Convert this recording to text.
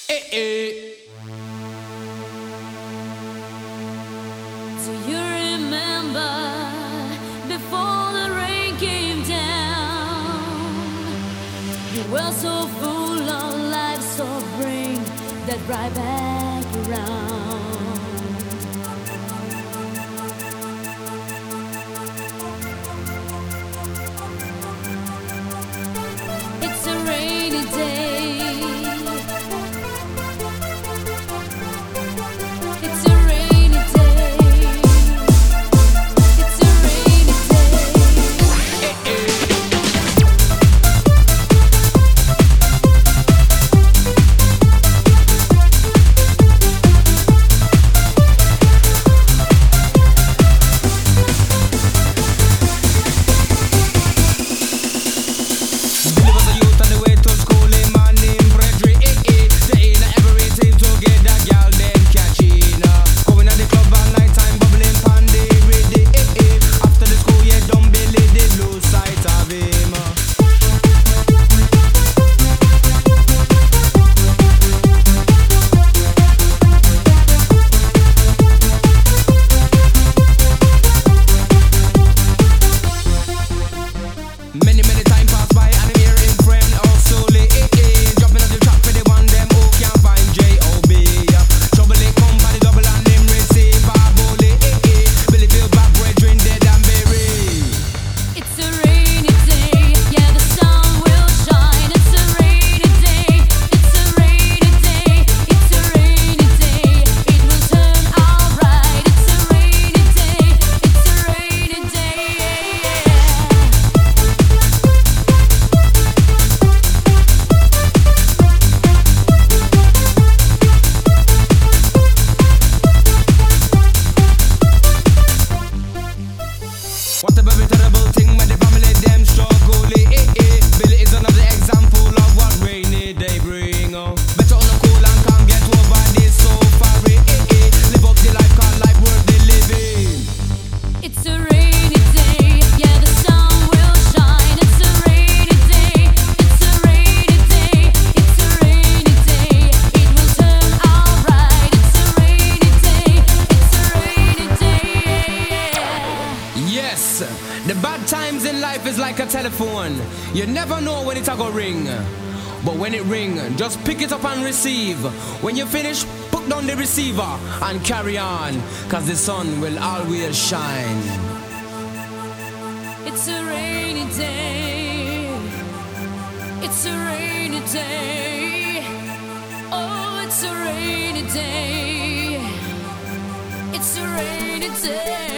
Eh, eh. Do you remember before the rain came down? You were so full of life, so bring that right back around. It's a rainy day. It's a rainy day. It's a rainy Billy was a youth on the way to school. A man named Frederick. They ain't everything to get that girl them catching. Going at the club all night time, bubbling pandy with the After the school, yeah, dumb Billy did lose sight of him. Many time pass by and I'm hearing friend or solely jumping at the track for the one them who can't find J.O.B. Trouble it come by the double and them receive a bully Billy feel back brethren dead and buried. It's a rainy day, yeah, the sun will shine. It's a rainy day, it's a rainy day, it's a rainy day. It will turn alright. It's a rainy day, it's a rainy day. What a very terrible thing when the family them struggle. Billy is another example of what rainy day bring. Better on the cool and can't get over this so far. Live up the life, cause life worth the living. It's a rainy day, yeah, the sun will shine. It's a rainy day, it's a rainy day, it's a rainy day. It will turn alright. It's a rainy day, it's a rainy day. Yes, the bad times in life is like a telephone. You never know when it's a go ring. But when it ring, just pick it up and receive. When you finish, put down the receiver and carry on, cause the sun will always shine. It's a rainy day. It's a rainy day. Oh, it's a rainy day. It's a rainy day.